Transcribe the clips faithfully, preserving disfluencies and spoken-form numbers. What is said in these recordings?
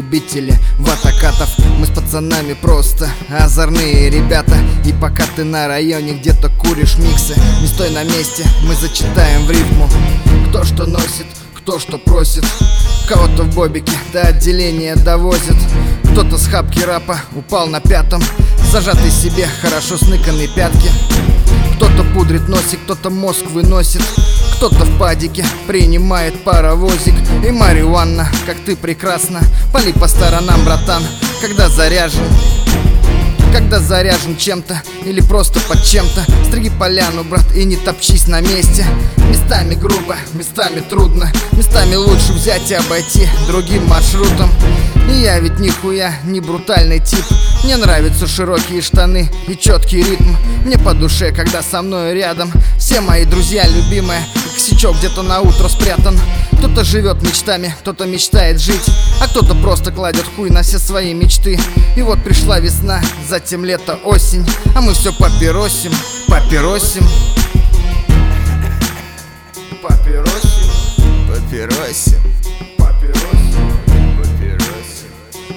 любители ватакатов. Мы с пацанами просто озорные ребята. И пока ты на районе где-то куришь миксы, не стой на месте, мы зачитаем в рифму. Кто что носит, кто что просит, кого-то в бобике до отделения довозит. Кто-то с хапки рапа упал на пятом, зажатый себе хорошо сныканные пятки. Кто-то пудрит носик, кто-то мозг выносит, кто-то в падике принимает паровозик. И марихуана, как ты прекрасно, пали по сторонам, братан, когда заряжен. Когда заряжен чем-то или просто под чем-то, стриги поляну, брат, и не топчись на месте. Местами грубо, местами трудно, местами лучше взять и обойти другим маршрутом. И я ведь нихуя не брутальный тип. Мне нравятся широкие штаны и четкий ритм. Мне по душе, когда со мной рядом все мои друзья любимые. Косячок где-то на утро спрятан. Кто-то живет мечтами, кто-то мечтает жить, а кто-то просто кладет хуй на все свои мечты. И вот пришла весна, затем лето, осень, а мы все папиросим, папиросим, папиросим, Папиросим, папиросим. папиросим,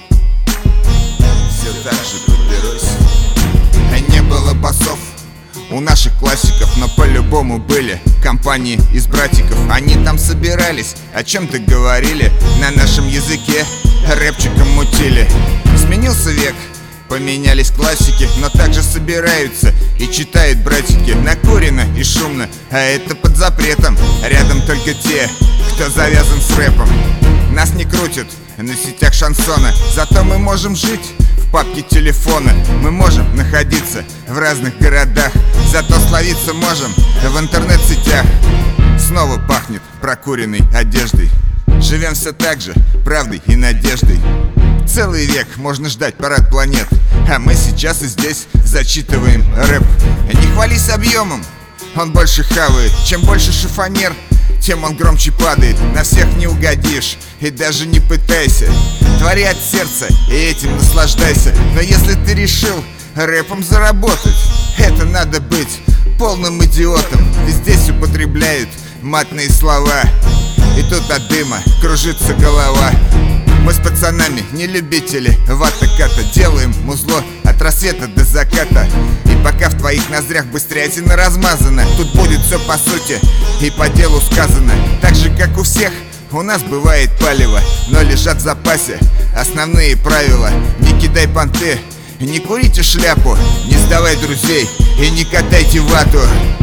все так же папиросим. А не было басов у наших классиков, но по-любому были компании из братиков. Они там собирались, о чем-то говорили, на нашем языке рэпчиком мутили. Сменился век, поменялись классики, но также собираются и читают братики. Накурено и шумно, а это под запретом. Рядом только те, кто завязан с рэпом. Нас не крутят на сетях шансона, зато мы можем жить в папке телефона. Мы можем находиться в разных городах, зато словиться можем в интернет-сетях. Снова пахнет прокуренной одеждой. Живем все так же, правдой и надеждой. Целый век можно ждать парад планет, а мы сейчас и здесь зачитываем рэп. Не хвались объемом, он больше хавает. Чем больше шифонер, тем он громче падает. На всех не угодишь и даже не пытайся. Твори от сердца и этим наслаждайся. Но если ты решил рэпом заработать, это надо быть полным идиотом. Ведь здесь употребляют матные слова, и тут от дыма кружится голова. Мы с пацанами не любители ватаката, делаем музло от рассвета до заката. И пока в твоих ноздрях быстрятина размазана, тут будет все по сути и по делу сказано. Так же как у всех у нас бывает палево, но лежат в запасе основные правила. Не кидай понты, не курите шляпу, не сдавай друзей и не катайте вату.